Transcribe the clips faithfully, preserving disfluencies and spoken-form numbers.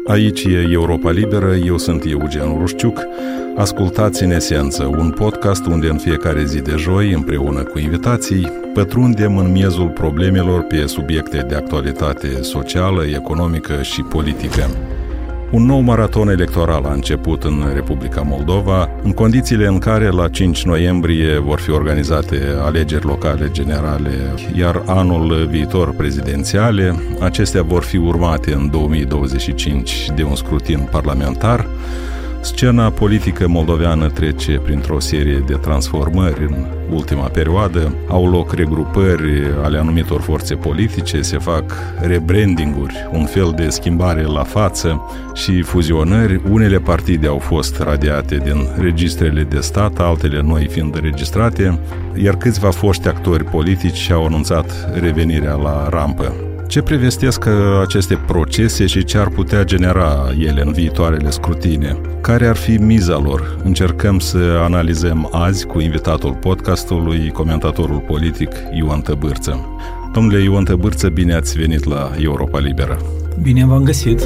Aici e Europa Liberă, eu sunt Eugen Rușciuc. Ascultați În Esență, un podcast unde în fiecare zi de joi, împreună cu invitații, pătrundem în miezul problemelor pe subiecte de actualitate socială, economică și politică. Un nou maraton electoral a început în Republica Moldova, în condițiile în care la cinci noiembrie vor fi organizate alegeri locale generale, iar anul viitor prezidențiale. Acestea vor fi urmate în două mii douăzeci și cinci de un scrutin parlamentar. Scena politică moldoveană trece printr-o serie de transformări în ultima perioadă. Au loc regrupări ale anumitor forțe politice, se fac rebrandinguri, un fel de schimbare la față și fuzionări. Unele partide au fost radiate din registrele de stat, altele noi fiind înregistrate, iar câțiva foști actori politici au anunțat revenirea la rampă. Ce privestesc aceste procese și ce ar putea genera ele în viitoarele scrutine? Care ar fi miza lor? Încercăm să analizăm azi cu invitatul podcastului, comentatorul politic Ioan Tăbârță. Domnule Ioan Tăbârță, bine ați venit la Europa Liberă. Bine v-am găsit!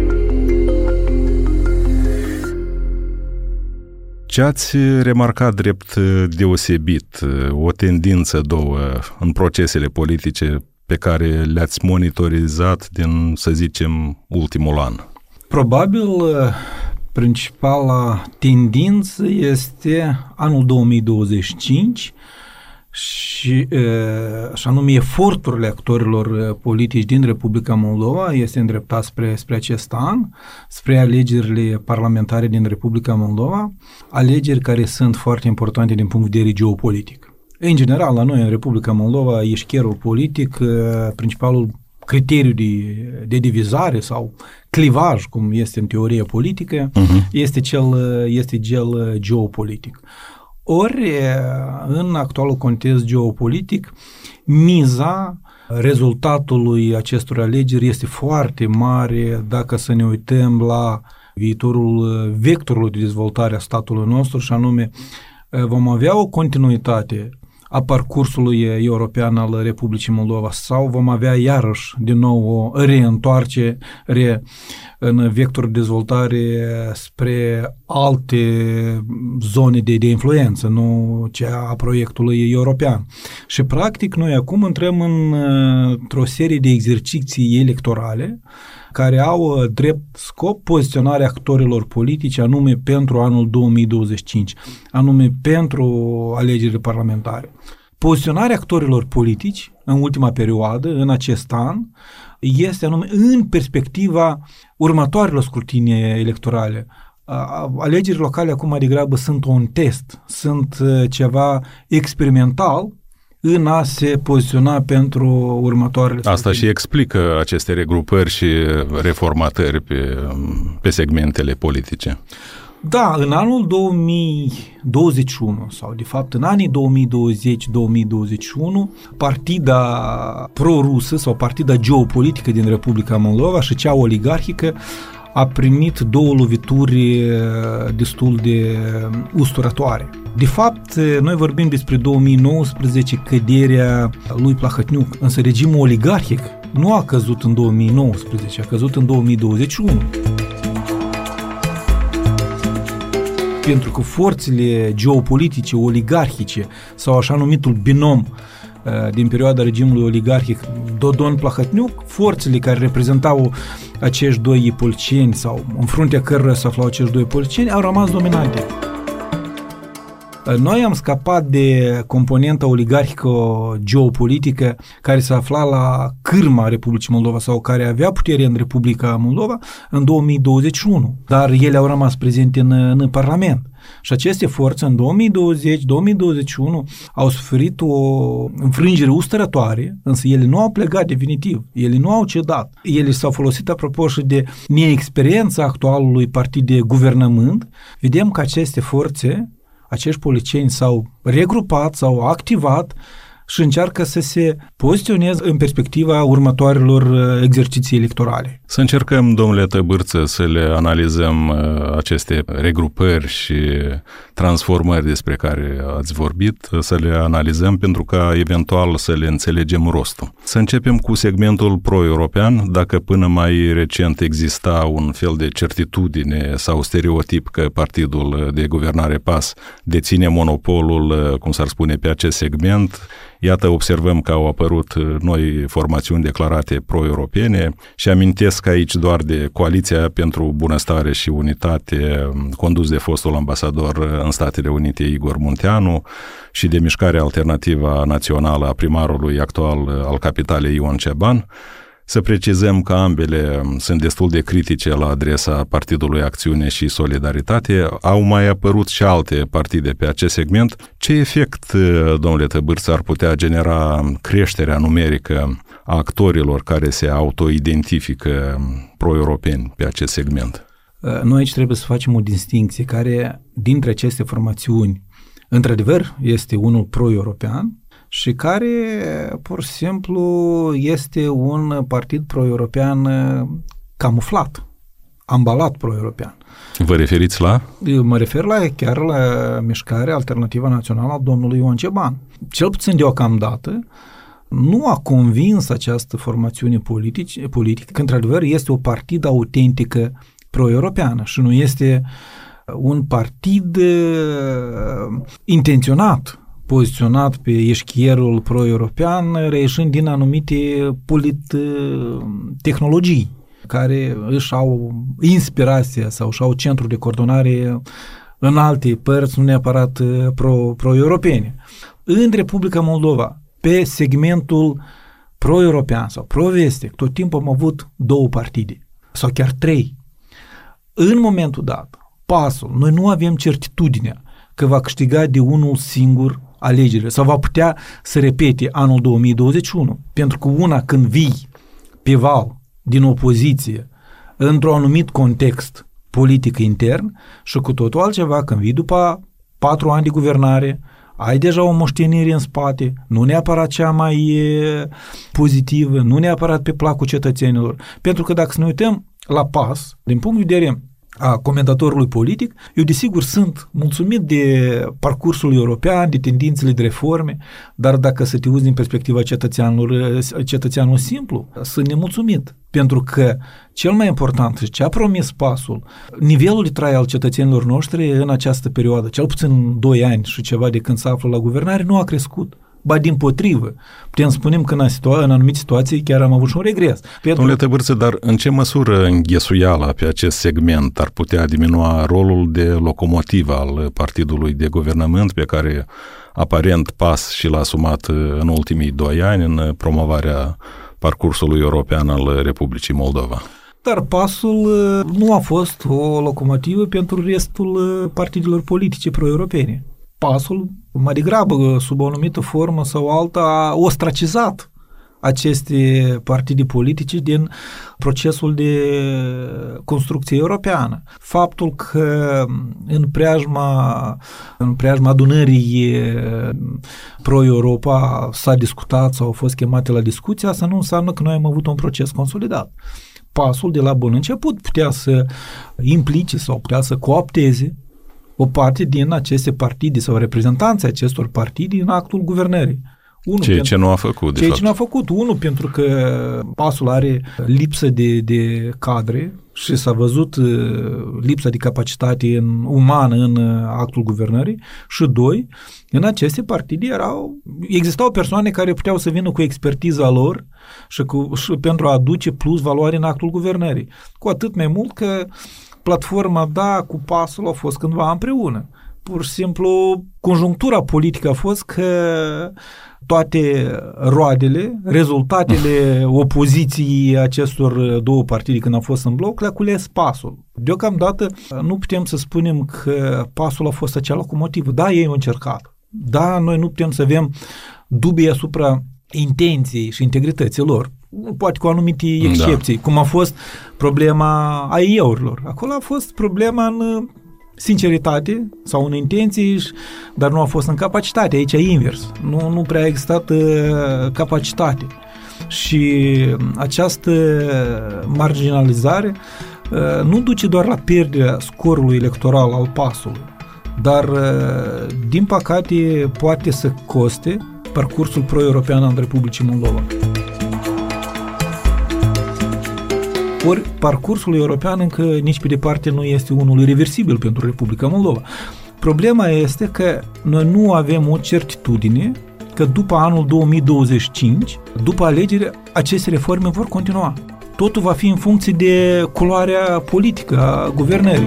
Ce ați remarcat drept deosebit, o tendință, două, în procesele politice pe care le-ați monitorizat din, să zicem, ultimul an? Probabil, principala tendință este anul două mii douăzeci și cinci și, și anume, eforturile actorilor politici din Republica Moldova este îndreptat spre, spre acest an, spre alegerile parlamentare din Republica Moldova, alegeri care sunt foarte importante din punct de vedere geopolitic. În general, la noi, în Republica Moldova, eșcherul politic, principalul criteriu de, de divizare sau clivaj, cum este în teorie politică, uh-huh. este, cel, este cel geopolitic. Ori, în actualul context geopolitic, miza rezultatului acestor alegeri este foarte mare dacă să ne uităm la viitorul vectorului de dezvoltare a statului nostru, și anume vom avea o continuitate a parcursului european al Republicii Moldova sau vom avea iarăși din nou o reîntoarcere în vectorul de dezvoltare spre alte zone de, de influență, nu cea a proiectului european. Și practic noi acum intrăm în, într-o serie de exerciții electorale care au drept scop poziționarea actorilor politici anume pentru anul două mii douăzeci și cinci, anume pentru alegerile parlamentare. Poziționarea actorilor politici în ultima perioadă, în acest an, este anume în perspectiva următoarelor scrutini electorale. Alegerile locale acum mai degrabă sunt un test, sunt ceva experimental în a se poziționa pentru următoarele scrutini. Asta și explică aceste regrupări și reformatări pe, pe segmentele politice. Da, în anul două mii douăzeci și unu sau de fapt în anii două mii douăzeci - două mii douăzeci și unu, partida pro-rusă sau partida geopolitică din Republica Moldova și cea oligarhică a primit două lovituri destul de usturătoare. De fapt, noi vorbim despre două mii nouăsprezece, căderea lui Plahotniuc, însă regimul oligarhic nu a căzut în două mii nouăsprezece, a căzut în două mii douăzeci și unu. Pentru că forțele geopolitice, oligarhice sau așa numitul binom din perioada regimului oligarhic Dodon-Plahotniuc, forțele care reprezentau acești doi policieni sau în fruntea cărora se aflau acești doi policieni au rămas dominante. Noi am scăpat de componenta oligarhică geopolitică care se afla la cârma Republicii Moldova sau care avea putere în Republica Moldova în două mii douăzeci și unu, dar ele au rămas prezente în, în Parlament. Și aceste forțe în două mii douăzeci - două mii douăzeci și unu au suferit o înfrângere usturătoare, însă ele nu au plecat definitiv, ele nu au cedat. Ele s-au folosit apropo și de neexperiența actualului partid de guvernământ. Vedem că aceste forțe, acești policieni s-au regrupat, s-au activat și încearcă să se poziționeze în perspectiva următoarelor exerciții electorale. Să încercăm, domnule Tăbârță, să le analizăm aceste regrupări și transformări despre care ați vorbit, să le analizăm pentru ca eventual să le înțelegem rostul. Să începem cu segmentul pro-european. Dacă până mai recent exista un fel de certitudine sau stereotip că partidul de guvernare P A S deține monopolul, cum s-ar spune, pe acest segment, iată, observăm că au apărut noi formațiuni declarate pro-europene și amintesc aici doar de Coaliția pentru Bunăstare și Unitate, condus de fostul ambasador în Statele Unite Igor Munteanu, și de Mișcarea Alternativă Națională a primarului actual al capitalei Ion Ceban. Să precizăm că ambele sunt destul de critice la adresa Partidului Acțiune și Solidaritate. Au mai apărut și alte partide pe acest segment. Ce efect, domnule Tăbârță, ar putea genera creșterea numerică a actorilor care se autoidentifică pro-europeni pe acest segment? Noi aici trebuie să facem o distincție care, dintre aceste formațiuni, într-adevăr, este unul pro-european, și care, pur și simplu, este un partid pro-european camuflat, ambalat pro-european. Vă referiți la? Mă refer la chiar la Mișcarea Alternativă Națională a domnului Ion Ceban. Cel puțin deocamdată, nu a convins această formațiune politici, politică că, într-adevăr, este o partidă autentică pro-europeană și nu este un partid uh, intenționat, poziționat pe eșchierul pro-european, reieșind din anumite polit-tehnologii care își au inspirația sau își au centru de coordonare în alte părți, nu neapărat pro, pro-europene. În Republica Moldova, pe segmentul pro-european sau pro-vestec, tot timpul am avut două partide, sau chiar trei. În momentul dat, P A S-ul, noi nu avem certitudinea că va câștiga de unul singur alegerile sau va putea să repete anul două mii douăzeci și unu. Pentru că una, când vii pe val din opoziție într-un anumit context politic intern, și cu totul altceva când vii după patru ani de guvernare, ai deja o moștenire în spate, nu neapărat cea mai e, pozitivă, nu neapărat pe placul cetățenilor. Pentru că dacă să ne uităm la P A S, din punct de vedere a comentatorului politic, eu desigur sunt mulțumit de parcursul european, de tendințele de reforme, dar dacă să te uiți din perspectiva cetățeanului, cetățeanul simplu, sunt nemulțumit. Pentru că cel mai important și ce a promis P A S-ul, nivelul de trai al cetățenilor noștri în această perioadă, cel puțin doi ani și ceva de când se află la guvernare, nu a crescut. Ba dimpotrivă, putem spune că în, situa- în anumite situații chiar am avut și un regres. Pentru... Domnule Tăbârță, dar în ce măsură înghesuiala pe acest segment ar putea diminua rolul de locomotivă al partidului de guvernământ pe care aparent P A S și l-a asumat în ultimii doi ani în promovarea parcursului european al Republicii Moldova? Dar P A S-ul nu a fost o locomotivă pentru restul partidelor politice pro-europene. P A S-ul, mai degrabă, sub o anumită formă sau alta, a ostracizat aceste partide politice din procesul de construcție europeană. Faptul că în preajma, în preajma adunării pro-Europa s-a discutat sau au fost chemate la discuție, asta nu înseamnă că noi am avut un proces consolidat. P A S-ul de la bun început putea să implice sau putea să coopteze o parte din aceste partide sau reprezentanții acestor partide în actul guvernării. Unu, ceea ce nu a făcut, de ceea fapt. ce nu a făcut. Unu, pentru că P A S-ul are lipsă de, de cadre și s-a văzut lipsa de capacitate în, umană în actul guvernării. Și doi, în aceste partide erau, existau persoane care puteau să vină cu expertiza lor și, cu, și pentru a aduce plus valoare în actul guvernării. Cu atât mai mult că platforma, da, cu P A S-ul a fost cândva împreună. Pur și simplu, conjunctura politică a fost că toate roadele, rezultatele opoziției acestor două partide când au fost în bloc, le-a cules P A S-ul. Deocamdată nu putem să spunem că P A S-ul a fost acea locomotivă. Da, ei au încercat. Da, noi nu putem să avem dubii asupra intenției și integrității lor. Poate cu anumite excepții, da. Cum a fost problema A I E-urilor. Acolo a fost problema în sinceritate sau în intenții, dar nu a fost în capacitate. Aici e invers. Nu, nu prea a existat uh, capacitate. Și această marginalizare uh, nu duce doar la pierderea scorului electoral al PAS-ului, dar, uh, din păcate, poate să coste parcursul pro-european al Republicii Moldova. Ori parcursul european încă nici pe departe nu este unul irreversibil pentru Republica Moldova. Problema este că noi nu avem o certitudine că după anul două mii douăzeci și cinci, după alegeri, aceste reforme vor continua. Totul va fi în funcție de culoarea politică a guvernării.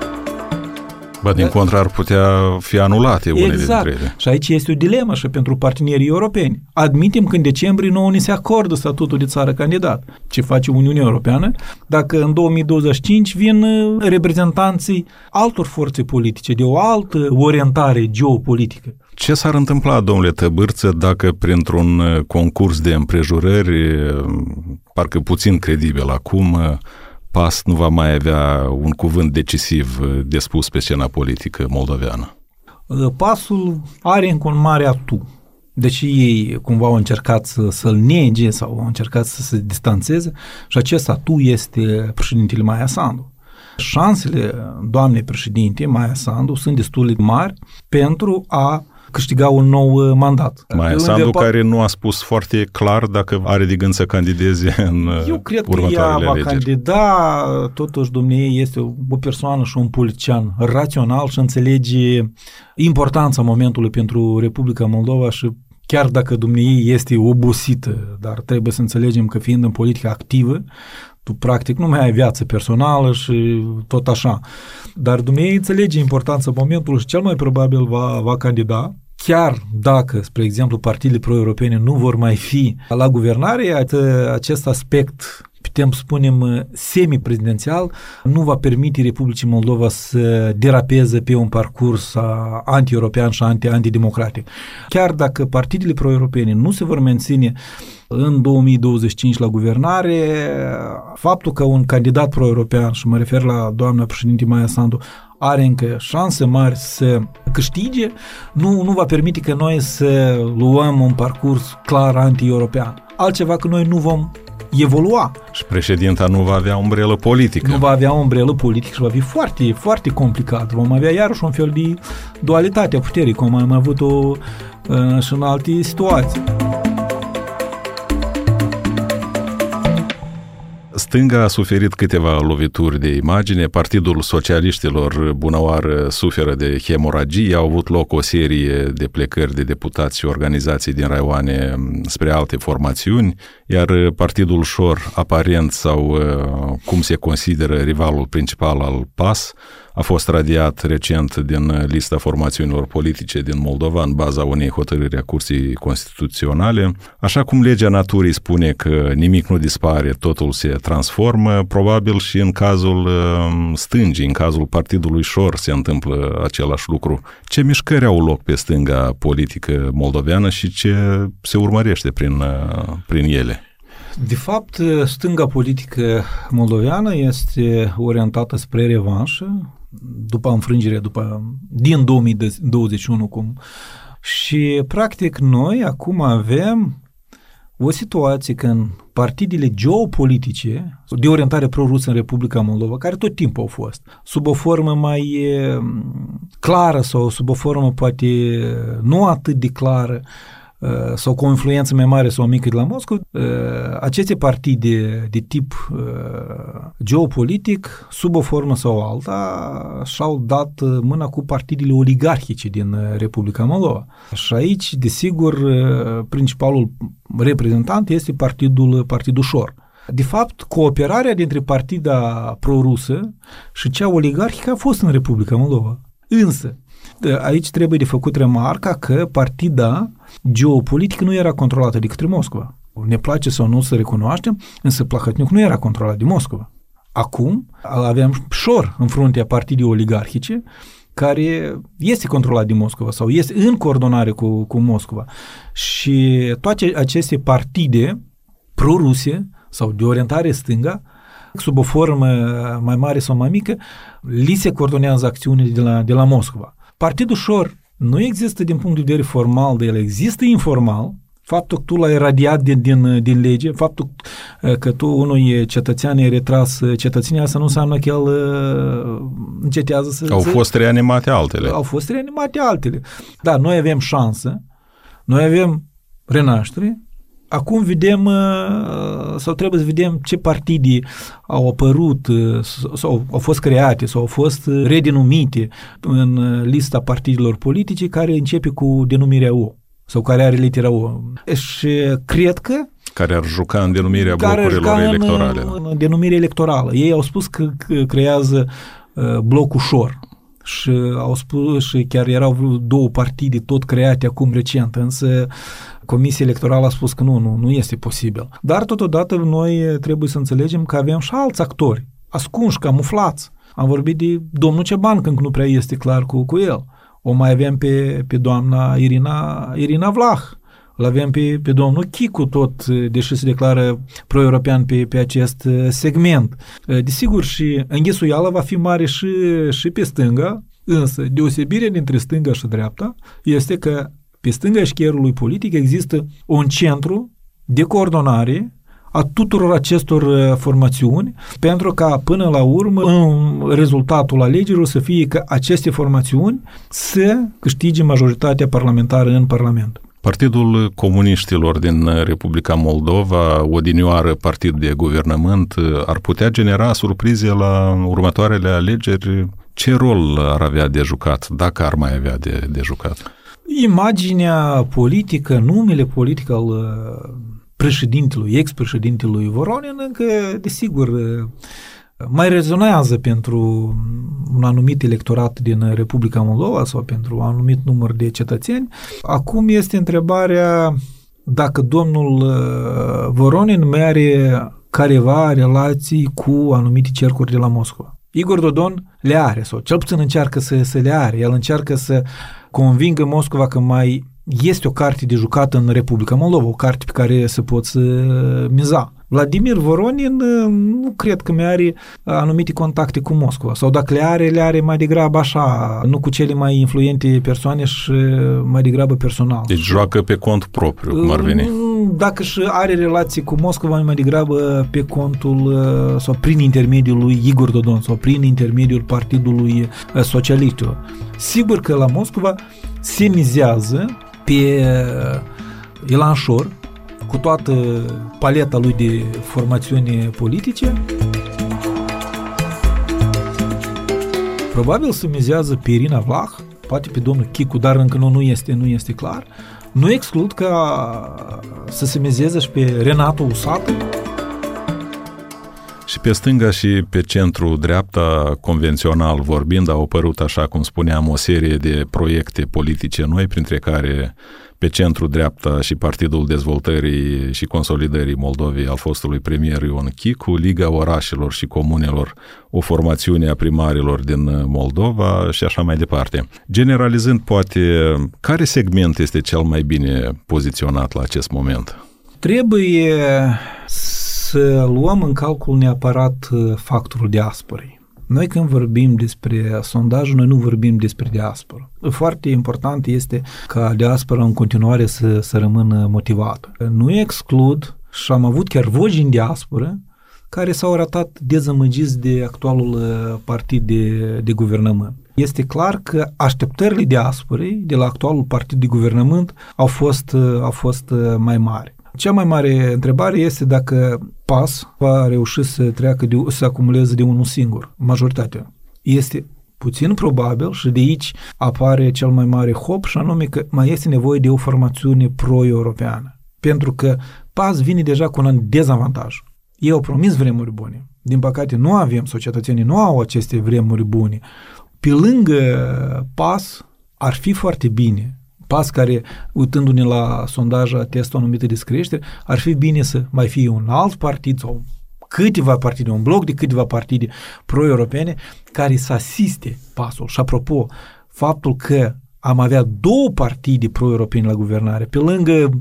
Ba, din contră, ar putea fi anulate unele exact. dintre ele. Și aici este o dilemă și pentru partenerii europeni. Admitem că în decembrie nouă ni se acordă statutul de țară candidat. Ce face Uniunea Europeană dacă în două mii douăzeci și cinci vin reprezentanții altor forțe politice de o altă orientare geopolitică? Ce s-ar întâmpla, domnule Tăbârță, dacă printr-un concurs de împrejurări, parcă puțin credibil acum, PAS nu va mai avea un cuvânt decisiv de spus pe scena politică moldoveană? PAS-ul are încă un mare atu. Deși ei cumva au încercat să, să-l nege sau au încercat să se distanțeze, și acest atu este președintele Maia Sandu. Șansele doamnei președinte Maia Sandu sunt destul de mari pentru a câștiga un nou mandat. Maia Sandu, pa- care nu a spus foarte clar dacă are de gând să candideze în Eu cred următoarele că ea va alegeri. candida, totuși dumneavoastră este o persoană și un politician rațional și înțelege importanța momentului pentru Republica Moldova și chiar dacă dumneavoastră este obosită, dar trebuie să înțelegem că fiind în politică activă, tu practic nu mai ai viață personală și tot așa. Dar dumneavoastră înțelege importanța momentului și cel mai probabil va, va candida. Chiar dacă, spre exemplu, partidele pro-europene nu vor mai fi la guvernare, acest aspect, putem spunem, semi-prezidențial, nu va permite Republicii Moldova să derapeze pe un parcurs anti-european și anti-antidemocratic. Chiar dacă partidele pro-europene nu se vor menține în două mii douăzeci și cinci la guvernare, faptul că un candidat pro-european, și mă refer la doamna președinte Maia Sandu, are încă șanse mari să câștige, nu, nu va permite că noi să luăm un parcurs clar anti-european. Altceva că noi nu vom evolua. Și președinta nu va avea umbrelă politică. Nu va avea umbrelă politică și va fi foarte, foarte complicat. Vom avea iarăși un fel de dualitate a puterii, cum am avut-o uh, și în alte situații. Stânga a suferit câteva lovituri de imagine, Partidul Socialiștilor bunăoară suferă de hemoragii, au avut loc o serie de plecări de deputați și organizații din raioane spre alte formațiuni, iar Partidul Șor, aparent sau cum se consideră rivalul principal al PAS, a fost radiat recent din lista formațiunilor politice din Moldova în baza unei hotărâri a Curții Constituționale. Așa cum legea naturii spune că nimic nu dispare, totul se transformă, probabil și în cazul stângii, în cazul Partidului Șor se întâmplă același lucru. Ce mișcări au loc pe stânga politică moldoveană și ce se urmărește prin, prin ele? De fapt, stânga politică moldoveană este orientată spre revanșă, după înfrângere, după, din două mii douăzeci și unu, cum. Și, practic, noi acum avem o situație când partidele geopolitice de orientare pro-rusă în Republica Moldova, care tot timpul au fost, sub o formă mai clară sau sub o formă poate nu atât de clară, sau cu o influență mai mare sau mică de la Moscova, aceste partide de tip geopolitic, sub o formă sau alta, și-au dat mâna cu partidele oligarhice din Republica Moldova. Și aici, desigur, principalul reprezentant este partidul, partidul Șor. De fapt, cooperarea dintre partida pro-rusă și cea oligarhică a fost în Republica Moldova. Însă, aici trebuie de făcut remarca că partida geopolitică nu era controlată de către Moscova. Ne place sau nu să recunoaștem, însă Plahotniuc nu era controlat de Moscova. Acum aveam Șor în fruntea partidei oligarhice, care este controlat de Moscova sau este în coordonare cu, cu Moscova. Și toate aceste partide pro-ruse sau de orientare stânga sub o formă mai mare sau mai mică, li se coordonează acțiunile de la, de la Moscova. Partidul Șor nu există din punct de vedere formal de el, există informal. Faptul că tu l-ai radiat din, din, din lege, faptul că tu unui cetățean ai retras cetățenia, asta nu înseamnă că el uh, încetează să... Au fost reanimate altele. Au fost reanimate altele. Da, noi avem șansă, noi avem renaștere. Acum vedem, uh, sau trebuie să vedem ce partide au apărut, uh, sau au fost create, sau au fost redenumite în lista partidelor politice care începe cu denumirea O. Sau care are litera O. Și cred că... Care ar juca în denumirea blocurilor electorale. În, în denumirea electorală. Ei au spus că, că creează uh, blocul Șor. Și au spus, și chiar erau două partide tot create acum recent, însă Comisia Electorală a spus că nu, nu, nu este posibil. Dar totodată noi trebuie să înțelegem că avem și alți actori, ascunși, camuflați. Am vorbit de domnul Ceban, când nu prea este clar cu, cu el. O mai avem pe, pe doamna Irina, Irina Vlah, îl avem pe, pe domnul Chicu tot, deși se declară pro-european pe, pe acest segment. Desigur, și înghesuiala va fi mare și, și pe stânga, însă deosebirea dintre stânga și dreapta este că pe stânga eșcherului politic există un centru de coordonare a tuturor acestor formațiuni, pentru ca până la urmă în rezultatul alegerilor să fie că aceste formațiuni să câștige majoritatea parlamentară în Parlament. Partidul Comuniștilor din Republica Moldova, odinioară partid de guvernământ, ar putea genera surprize la următoarele alegeri? Ce rol ar avea de jucat, dacă ar mai avea de, de jucat? Imaginea politică, numele politic al președintelui, ex-președintelui Voronin, încă, desigur, mai rezonează pentru un anumit electorat din Republica Moldova sau pentru un anumit număr de cetățeni. Acum este întrebarea dacă domnul Voronin mai are careva relații cu anumite cercuri de la Moscova. Igor Dodon le are, sau cel puțin încearcă să, să le are. El încearcă să convingă Moscova că mai este o carte de jucat în Republica Moldova, o carte pe care se pot să miza. Vladimir Voronin nu cred că mai are anumite contacte cu Moscova, sau dacă le are, le are mai degrabă așa, nu cu cele mai influente persoane și mai degrabă personal. Deci joacă pe cont propriu, cum ar veni. Dacă și are relații cu Moscova, mai degrabă pe contul sau prin intermediul lui Igor Dodon sau prin intermediul Partidului Socialistilor. Sigur că la Moscova se mizează pe Ilan Șor, cu toată paleta lui de formațiuni politice. Probabil se mizează pe Irina Vlah, poate pe domnul Chicu, dar încă nu, nu, este, nu este clar. Nu exclud ca să se mizeze și pe Renato Usată. Și pe stânga și pe centru-dreapta, convențional vorbind, au apărut, așa cum spuneam, o serie de proiecte politice noi, printre care pe centru-dreapta și Partidul Dezvoltării și Consolidării Moldovei al fostului premier Ion Chicu, Liga Orașelor și Comunelor, o formațiune a primarilor din Moldova și așa mai departe. Generalizând, poate, care segment este cel mai bine poziționat la acest moment? Trebuie să luăm în calcul neapărat factorul diasporei. Noi când vorbim despre sondaj, noi nu vorbim despre diaspora. Foarte important este ca diaspora în continuare să, să rămână motivată. Nu exclud, și am avut chiar voci în diaspora care s-au arătat dezamăgiți de actualul partid de, de guvernământ. Este clar că așteptările diasporei de la actualul partid de guvernământ au fost, au fost mai mari. Cea mai mare întrebare este dacă P A S va reuși să treacă, de, să acumuleze de unul singur, majoritatea. Este puțin probabil și de aici apare cel mai mare hop și anume că mai este nevoie de o formațiune pro-europeană. Pentru că P A S vine deja cu un dezavantaj. Ei au promis vremuri bune. Din păcate nu avem, sau cetățenii nu au aceste vremuri bune. Pe lângă P A S ar fi foarte bine P A S care, uitându-ne la sondaje, atestă o anumită descreștere, ar fi bine să mai fie un alt partid sau câteva partide, un bloc de câteva partide pro-europene care să asiste P A S-ul. Și apropo, faptul că am avea două partide pro-europene la guvernare, pe lângă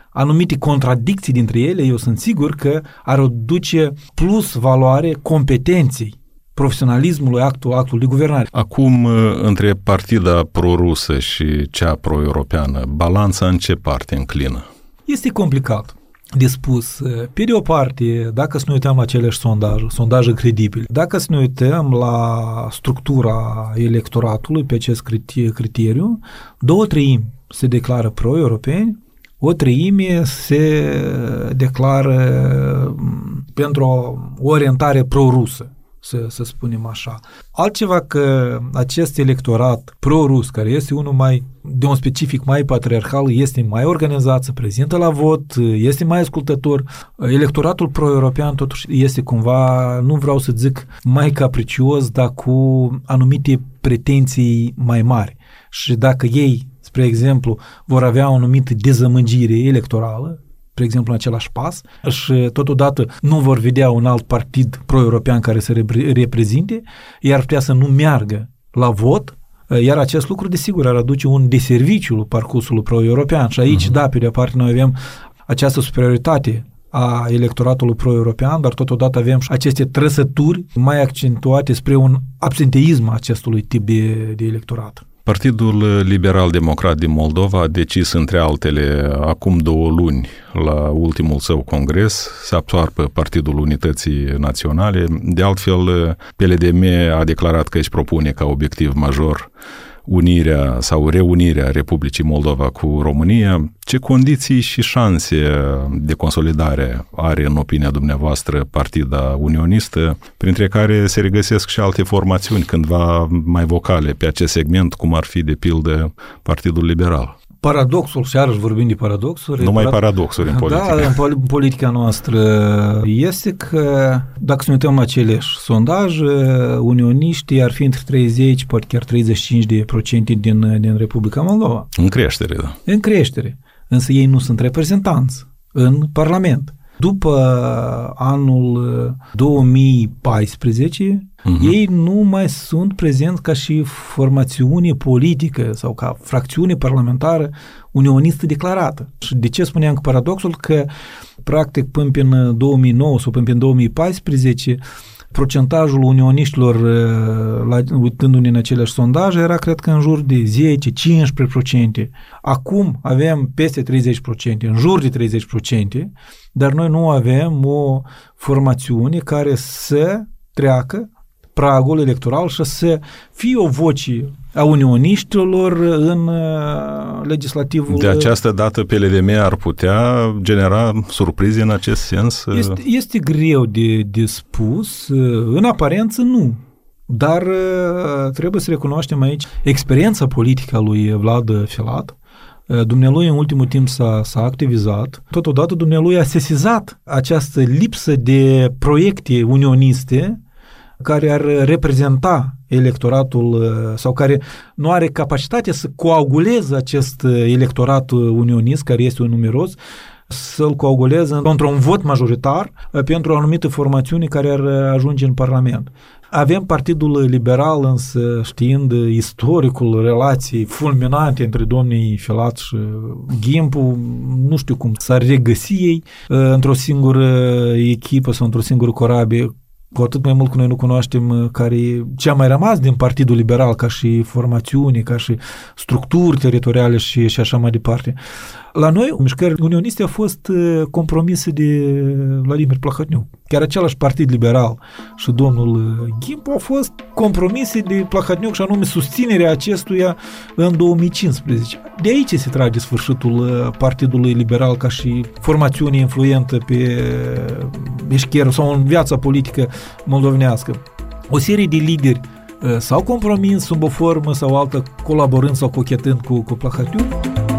anumite contradicții dintre ele, eu sunt sigur că ar duce plus valoare competenței, profesionalismului actul, actul de guvernare. Acum, între partida pro-rusă și cea pro-europeană, balanța în ce parte înclină? Este complicat de spus. Pe de o parte, dacă să ne uităm la aceleași sondaje, sondaje credibile, dacă să ne uităm la structura electoratului pe acest criteriu, două treimi se declară pro-europeni, o treime se declară pentru o orientare pro-rusă, să, să spunem așa. Altceva că acest electorat pro-rus, care este unul mai, de un specific mai patriarhal, este mai organizat, se prezintă la vot, este mai ascultător. Electoratul pro-european totuși este cumva, nu vreau să zic mai capricios, dar cu anumite pretenții mai mari. Și dacă ei, spre exemplu, vor avea o anumită dezamăgire electorală, spre exemplu, în același pas, și totodată nu vor vedea un alt partid pro-european care să reprezinte, iar putea să nu meargă la vot, iar acest lucru, desigur, ar aduce un deserviciu parcursului pro-european. Și aici, uh-huh. da, pe de-o parte, noi avem această superioritate a electoratului pro-european, dar totodată avem și aceste trăsături mai accentuate spre un absenteism acestui tip de, de electorat. Partidul Liberal-Democrat din Moldova a decis, între altele, acum două luni, la ultimul său congres, să absoarbă Partidul Unității Naționale. De altfel, P L D M a declarat că își propune ca obiectiv major unirea sau reunirea Republicii Moldova cu România. Ce condiții și șanse de consolidare are, în opinia dumneavoastră, partida unionistă, printre care se regăsesc și alte formațiuni cândva mai vocale pe acest segment, cum ar fi, de pildă, Partidul Liberal? Paradoxul, și iarăși vorbim de paradoxuri. Numai paradoxuri în politică. Da, în politica noastră este că, dacă să ne uităm la aceleași sondaje, unioniștii ar fi între treizeci, poate chiar treizeci și cinci de procente din, din Republica Moldova. În creștere, da. În creștere. Însă ei nu sunt reprezentanți în Parlament. După anul două mii paisprezece, uh-huh. ei nu mai sunt prezenți ca și formațiune politică sau ca fracțiune parlamentară unionistă declarată. Și de ce spuneam că paradoxul? Că, practic, până în două mii nouă sau până în două mii paisprezece, procentajul unioniștilor, uitându-ne în aceleași sondaje, era, cred că, în jur de zece cincisprezece la sută. Acum avem peste treizeci la sută, în jur de treizeci la sută, dar noi nu avem o formațiune care să treacă pragul electoral și să fie o voce a unioniștilor în legislativul... De această dată P L D M ar putea genera surprize în acest sens? Este, este greu de, de spus. În aparență nu. Dar trebuie să recunoaștem aici experiența politică a lui Vlad Filat. Dumnealui în ultimul timp s-a, s-a activizat. Totodată dumnealui a sesizat această lipsă de proiecte unioniste care ar reprezenta electoratul sau care nu are capacitatea să coaguleze acest electorat unionist, care este un numeros, să-l coaguleze într-un vot majoritar pentru o anumită formațiune care ar ajunge în Parlament. Avem Partidul Liberal, însă, știind istoricul relației fulminante între domnii Filat și Ghimpu, nu știu cum s-ar regăsi ei într-o singură echipă sau într-o singură corabie, cu atât mai mult că noi nu cunoaștem care e ce a mai rămas din Partidul Liberal ca și formațiune, ca și structuri teritoriale și, și așa mai departe. La noi, mișcările unioniste au fost compromise de Vladimir Plahotniuc. Chiar același Partid Liberal și domnul Ghimpu au fost compromise de Plahotniuc și anume susținerea acestuia în două mii cincisprezece. De aici se trage sfârșitul Partidului Liberal ca și formațiune influentă pe eșcherul sau în viața politică moldovenească. O serie de lideri s-au compromis sub o formă sau altă, colaborând sau cochetând cu, cu Plahotniuc.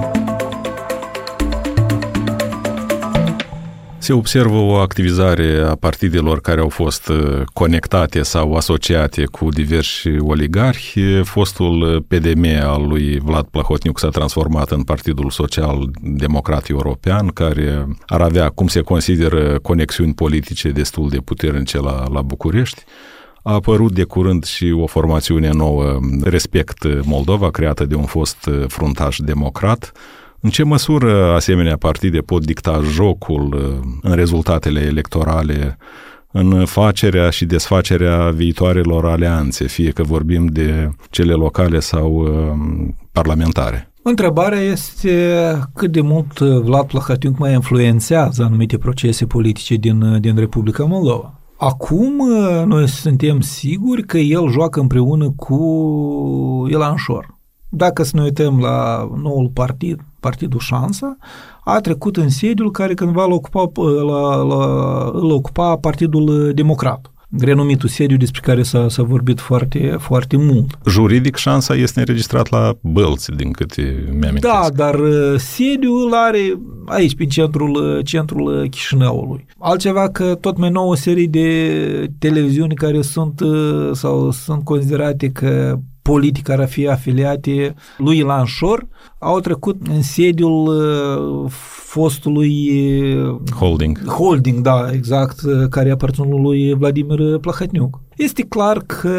Se observă o activizare a partidelor care au fost conectate sau asociate cu diversi oligarhi. Fostul P D M al lui Vlad Plahotniuc s-a transformat în Partidul Social Democrat European, care ar avea, cum se consideră, conexiuni politice destul de puternice la, la București. A apărut de curând și o formațiune nouă, Respect Moldova, creată de un fost fruntaș democrat, În ce măsură asemenea partide pot dicta jocul în rezultatele electorale, în facerea și desfacerea viitoarelor alianțe, fie că vorbim de cele locale sau uh, parlamentare? Întrebarea este cât de mult Vlad Plahotniuc mai influențează anumite procese politice din, din Republica Moldova. Acum noi suntem siguri că el joacă împreună cu Ilan Șor. Dacă să ne uităm la noul partid, Partidul Șansa, a trecut în sediul care cândva îl ocupa, la, la, îl ocupa Partidul Democrat, renumitul sediu despre care s-a, s-a vorbit foarte, foarte mult. Juridic, Șansa este înregistrat la Bălți, din câte mi-amintesc. Da, dar sediul îl are aici, prin centrul, centrul Chișinăului. Altceva că tot mai nouă serie de televiziuni care sunt sau sunt considerate că politic ar fi afiliate lui Ilan Șor, au trecut în sediul uh, fostului holding. Holding, da, exact, care aparține lui Vladimir Plahotniuc. Este clar că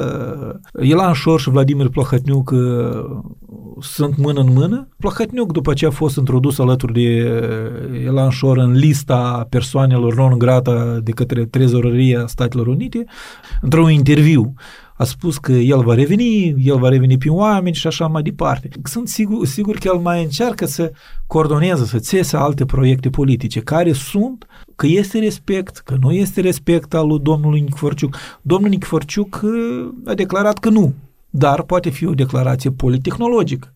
Ilan Șor și Vladimir Plahotniuc uh, sunt mână în mână. Plahotniuc, după ce a fost introdus alături de Ilan Șor în lista persoanelor non grata de către Trezoreria Statelor Unite, într-un interviu, a spus că el va reveni, el va reveni pe oameni și așa mai departe. Sunt sigur, sigur că el mai încearcă să coordoneze, să țese alte proiecte politice, care sunt, că este respect, că nu este respect al lui domnului Nichiforciuc. Domnul Nichiforciuc a declarat că nu, dar poate fi o declarație politehnologică,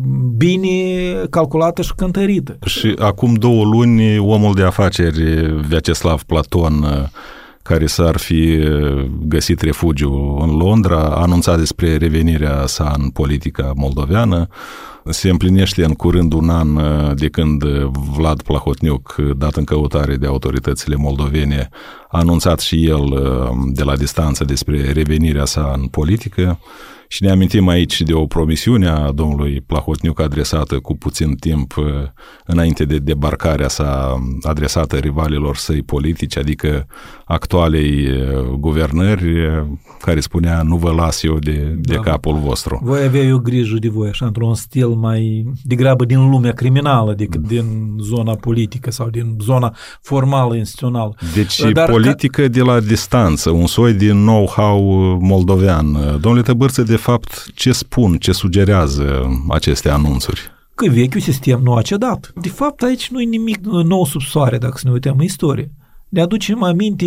bine calculată și cântărită. Și acum două luni, omul de afaceri Vyacheslav Platon, care s-ar fi găsit refugiu în Londra, a anunțat despre revenirea sa în politica moldoveană. Se împlinește în curând un an de când Vlad Plahotniuc, dat în căutare de autoritățile moldovene, a anunțat și el de la distanță despre revenirea sa în politică. Și ne amintim aici de o promisiune a domnului Plahotniuc adresată cu puțin timp înainte de debarcarea sa, adresată rivalilor săi politici, adică actualei guvernări, care spunea: nu vă las eu de, de da, capul vostru. Voi avea eu grijă de voi, așa, într-un stil mai degrabă din lumea criminală decât mm. din zona politică sau din zona formală, instituțională. Deci Dar politică ca... de la distanță, un soi de know-how moldovean. Domnule Tăbărță, de fapt, ce spun, ce sugerează aceste anunțuri? Că vechiul sistem nu a cedat. De fapt, aici nu e nimic nou sub soare, dacă să ne uităm în istorie. Ne aducem aminte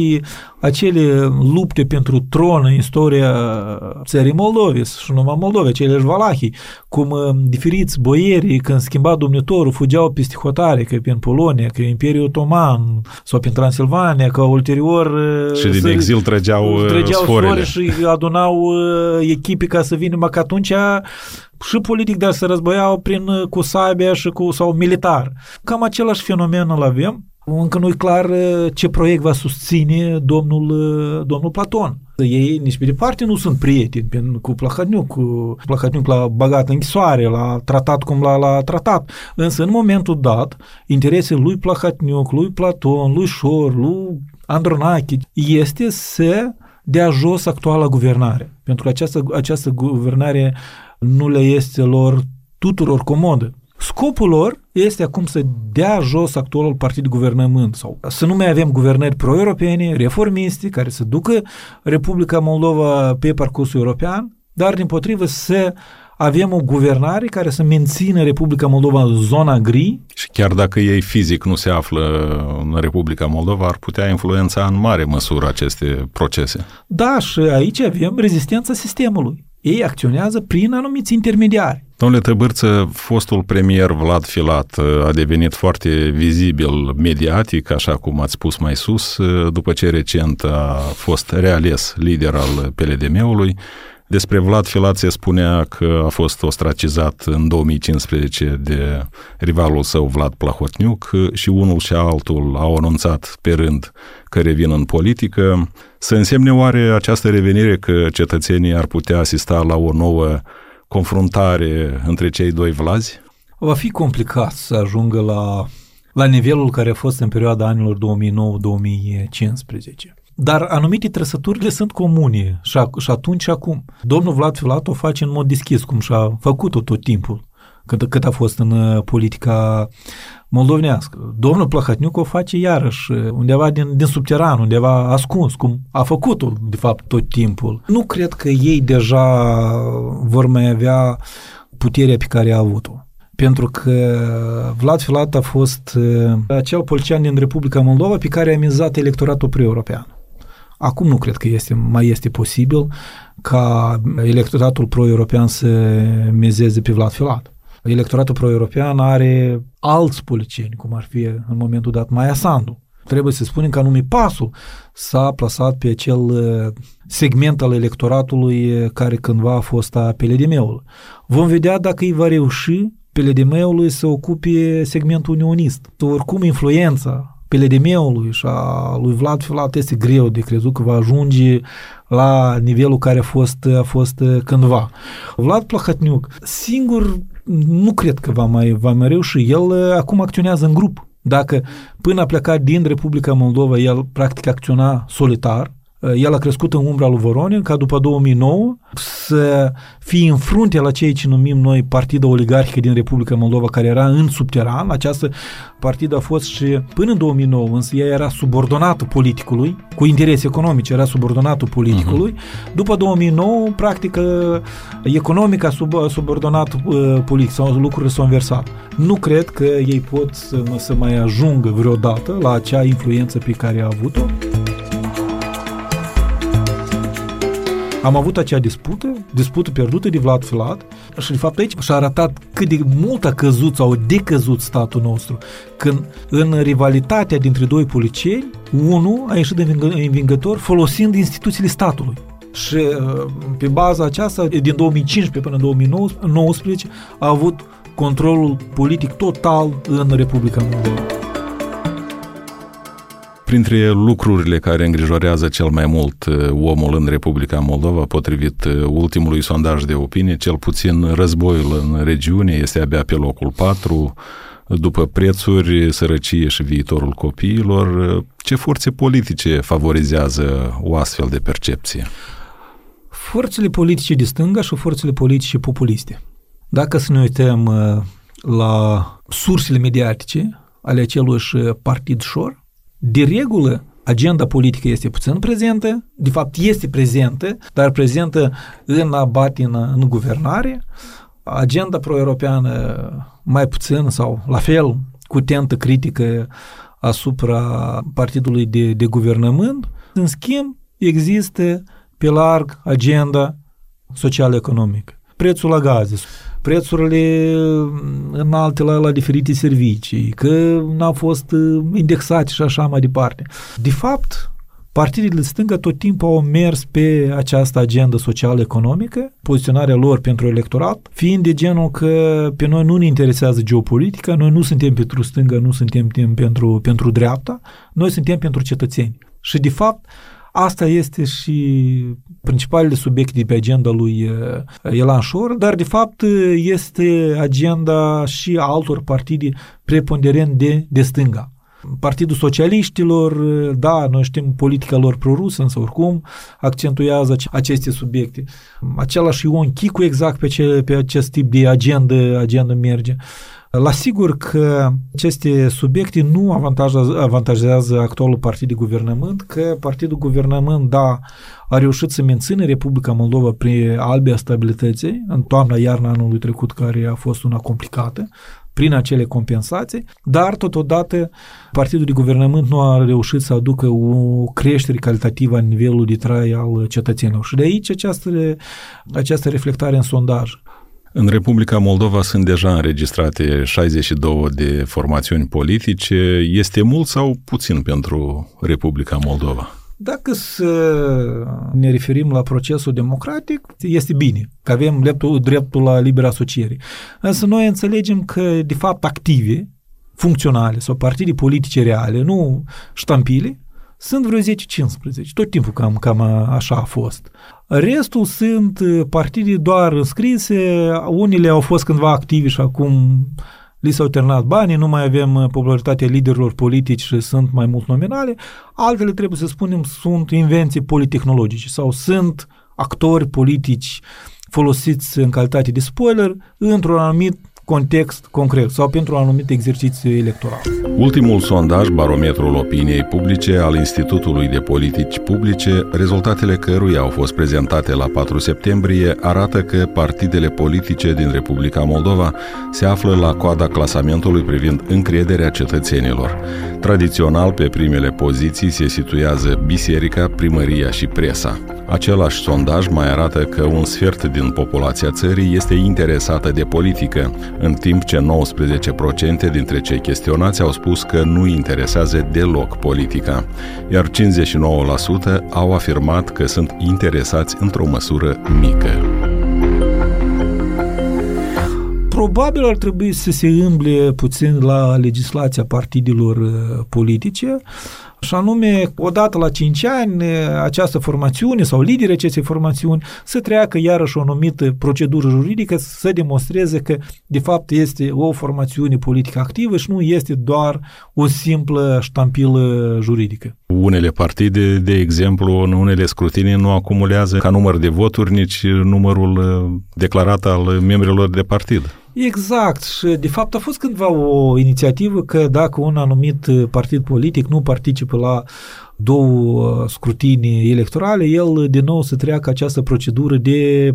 acele lupte pentru tron în istoria țării Moldovei și numai Moldovei, cele Valahii, cum diferiți boierii, când schimba domnitorul, fugeau peste hotare, că prin Polonia, că Imperiul Otoman sau prin Transilvania, că ulterior și din exil trăgeau, trăgeau sforele și adunau echipe ca să vină, că atunci și politic, dar se războiau prin, cu sabia și cu, sau militar. Cam același fenomen îl avem. Încă nu-i clar ce proiect va susține domnul, domnul Platon. Ei nici pe departe nu sunt prieteni cu Plahotniuc, cu Plahotniuc l-a băgat în închisoare, l-a tratat cum l-a, l-a tratat. Însă în momentul dat, interesele lui Plahotniuc, lui Platon, lui Șor, lui Andronache este să dea jos actuala guvernare. Pentru că această, această guvernare nu le este lor tuturor comodă. Scopul lor este acum să dea jos actualul partid de guvernământ sau să nu mai avem guvernări pro-europene, reformiste, care să ducă Republica Moldova pe parcursul european, dar dimpotrivă să avem o guvernare care să mențină Republica Moldova în zona gri. Și chiar dacă ei fizic nu se află în Republica Moldova, ar putea influența în mare măsură aceste procese. Da, și aici avem rezistența sistemului. Ei acționează prin anumiți intermediari. Domnule Tăbărță, fostul premier Vlad Filat a devenit foarte vizibil mediatic, așa cum ați spus mai sus, după ce recent a fost reales lider al P L D M-ului. Despre Vlad Filat se spunea că a fost ostracizat în două mii cincisprezece de rivalul său Vlad Plahotniuc și unul și altul au anunțat pe rând că revin în politică. Să însemne oare această revenire că cetățenii ar putea asista la o nouă confruntare între cei doi Vlazi? Va fi complicat să ajungă la, la nivelul care a fost în perioada anilor două mii nouă două mii cincisprezece. Dar anumite trăsăturile sunt comune și, și atunci și acum. Domnul Vlad Filat o face în mod deschis, cum și-a făcut-o tot timpul. cât, cât a fost în politica moldovenească. Domnul Plahotniuc o face iarăși undeva din, din subteran, undeva ascuns, cum a făcut-o, de fapt, tot timpul. Nu cred că ei deja vor mai avea puterea pe care a avut-o. Pentru că Vlad Filat a fost acel politician din Republica Moldova pe care a mizat electoratul pro-european. Acum nu cred că este, mai este posibil ca electoratul pro-european să mizeze pe Vlad Filat. Electoratul pro-european are alți politicieni, cum ar fi în momentul dat Maia Sandu. Trebuie să spunem că anume PAS-ul s-a plasat pe acel segment al electoratului care cândva a fost a P L D M-ului. Vom vedea dacă îi va reuși P L D M-ului să ocupe segmentul unionist. Oricum, influența P L D M-ului și a lui Vlad Filat este greu de crezut că va ajunge la nivelul care a fost, a fost cândva. Vlad Plahotniuc, singur, nu cred că va mai, va mai reuși. El acum acționează în grup. Dacă până a plecat din Republica Moldova, el practic acționa solitar, el a crescut în umbra lui Voronin, ca după două mii nouă să fie în frunte la ceea ce numim noi partida oligarhică din Republica Moldova, care era în subteran. Această partidă a fost și până în două mii nouă, însă ea era subordonată politicului, cu interese economice, era subordonată politicului. Uh-huh. După două mii nouă, practic, economic a sub, subordonat uh, politic, sau lucrurile s-au inversat. Nu cred că ei pot să, să mai ajungă vreodată la acea influență pe care a avut-o. Am avut acea dispută, dispută pierdută de Vlad Filat și de fapt aici și-a arătat cât de mult a căzut sau a decăzut statul nostru, când în rivalitatea dintre doi politicieni, unul a ieșit învingător folosind instituțiile statului. Și pe baza aceasta, din două mii cincisprezece până în două mii nouăsprezece, a avut controlul politic total în Republica Moldova. Printre lucrurile care îngrijorează cel mai mult omul în Republica Moldova, potrivit ultimului sondaj de opinie, cel puțin războiul în regiune este abia pe locul patru, după prețuri, sărăcie și viitorul copiilor. Ce forțe politice favorizează o astfel de percepție? Forțele politice de stânga și forțele politice populiste. Dacă să ne uităm la sursele mediatice ale aceluiși partid șor, de regulă, agenda politică este puțin prezentă, de fapt este prezentă, dar prezentă în abatină, în guvernare. Agenda pro-europeană mai puțin sau la fel, cu tentă critică asupra partidului de, de guvernământ. În schimb, există pe larg agenda social-economică. Prețul la gaze, prețurile înalte la, la diferite servicii, că n-au fost indexate și așa mai departe. De fapt, partidele de stânga tot timpul au mers pe această agendă social-economică, poziționarea lor pentru electorat, fiind de genul că pe noi nu ne interesează geopolitica, noi nu suntem pentru stânga, nu suntem pentru, pentru dreapta, noi suntem pentru cetățeni. Și de fapt, asta este și principalele subiecte de pe agenda lui Elan Șor, dar de fapt este agenda și altor partide preponderent de, de stânga. Partidul Socialiștilor, da, noi știm politica lor prorusă, însă oricum accentuează aceste subiecte. Același Ion Chicu exact pe, ce, pe acest tip de agenda, agenda merge. La sigur că aceste subiecte nu avantajează, avantajează actualul partid de guvernământ, că partidul guvernământ, da, a reușit să mențină Republica Moldova prin albia stabilității, în toamna-iarna anului trecut, care a fost una complicată, prin acele compensații, dar totodată partidul de guvernământ nu a reușit să aducă o creștere calitativă a nivelului de trai al cetățenilor. Și de aici această, această reflectare în sondaj. În Republica Moldova sunt deja înregistrate șaizeci și două de formațiuni politice. Este mult sau puțin pentru Republica Moldova? Dacă să ne referim la procesul democratic, este bine, că avem dreptul, dreptul la liberă asociere. Însă noi înțelegem că, de fapt, active, funcționale sau partide politice reale, nu ștampile, sunt vreo zece cincisprezece, tot timpul cam, cam așa a fost. Restul sunt partide doar înscrise, unele au fost cândva active și acum li s-au terminat banii, nu mai avem popularitatea liderilor politici și sunt mai mult nominale, altele, trebuie să spunem, sunt invenții politehnologice sau sunt actori politici folosiți în calitate de spoiler într-un anumit context concret sau pentru un anumit exercițiu electoral. Ultimul sondaj, Barometrul Opiniei Publice al Institutului de Politici Publice, rezultatele căruia au fost prezentate la patru septembrie, arată că partidele politice din Republica Moldova se află la coada clasamentului privind încrederea cetățenilor. Tradițional, pe primele poziții se situează biserica, primăria și presa. Același sondaj mai arată că un sfert din populația țării este interesată de politică, în timp ce nouăsprezece la sută dintre cei chestionați au spus că nu interesează deloc politica, iar cincizeci și nouă la sută au afirmat că sunt interesați într-o măsură mică. Probabil ar trebui să se îmble puțin la legislația partidelor politice, și anume, odată la cinci ani, această formațiune sau liderii acestei formațiuni să treacă iarăși o anumită procedură juridică să demonstreze că, de fapt, este o formațiune politică activă și nu este doar o simplă ștampilă juridică. Unele partide, de exemplu, în unele scrutinii nu acumulează ca număr de voturi nici numărul declarat al membrilor de partid. Exact. Și de fapt a fost cândva o inițiativă că dacă un anumit partid politic nu participă la două scrutinii electorale, el din nou să treacă această procedură de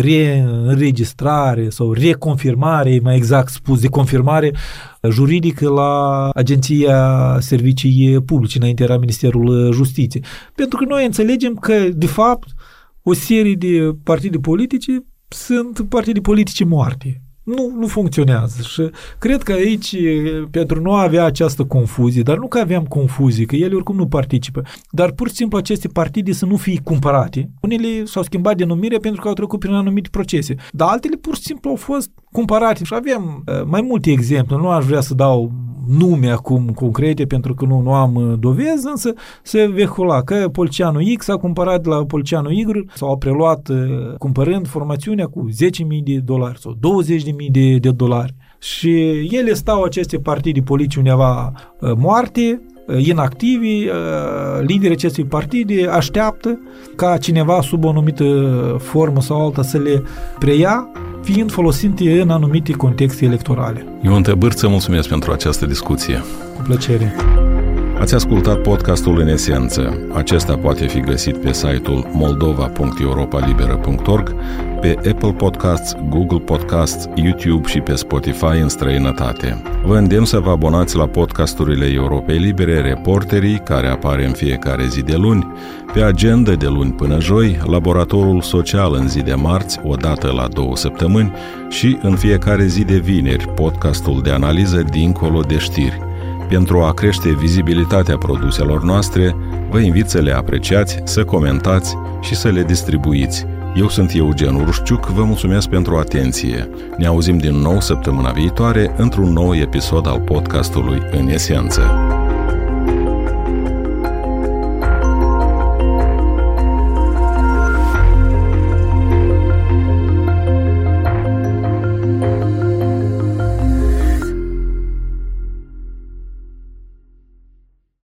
reînregistrare sau reconfirmare, mai exact spus, de confirmare juridică la Agenția Servicii Publice, înainte era Ministerul Justiției. Pentru că noi înțelegem că, de fapt, o serie de partide politice sunt partide politice moarte. Nu, nu funcționează și cred că aici, pentru nu a avea această confuzie, dar nu că aveam confuzie, că ele oricum nu participă, dar pur și simplu aceste partide să nu fie cumpărate. Unele s-au schimbat denumire pentru că au trecut prin anumite procese, dar altele pur și simplu au fost cumpărate și avem mai multe exemple. Nu aș vrea să dau nume acum concrete pentru că nu, nu am dovezi, însă se vehicula că polițianul X a cumpărat de la polițianul Y sau a preluat cumpărând formațiunea cu zece mii de dolari sau douăzeci de mii de, de dolari. Și ele stau, aceste partide politice, undeva moarte, inactivi, liderii acestui partide așteaptă ca cineva sub o anumită formă sau alta să le preia, fiind folosite în anumite contexte electorale. Ion Tăbârță, mulțumesc pentru această discuție. Cu plăcere. Ați ascultat podcastul În Esență. Acesta poate fi găsit pe site-ul moldova punct europa liberă punct org, pe Apple Podcasts, Google Podcasts, YouTube și pe Spotify în străinătate. Vă îndemn să vă abonați la podcasturile Europei Libere, Reporterii, care apare în fiecare zi de luni, pe Agenda de luni până joi, Laboratorul Social în zi de marți, o dată la două săptămâni, și în fiecare zi de vineri, podcastul de analiză Dincolo de știri. Pentru a crește vizibilitatea produselor noastre, vă invit să le apreciați, să comentați și să le distribuiți. Eu sunt Eugen Urușciuc, vă mulțumesc pentru atenție. Ne auzim din nou săptămâna viitoare într-un nou episod al podcastului În Esență.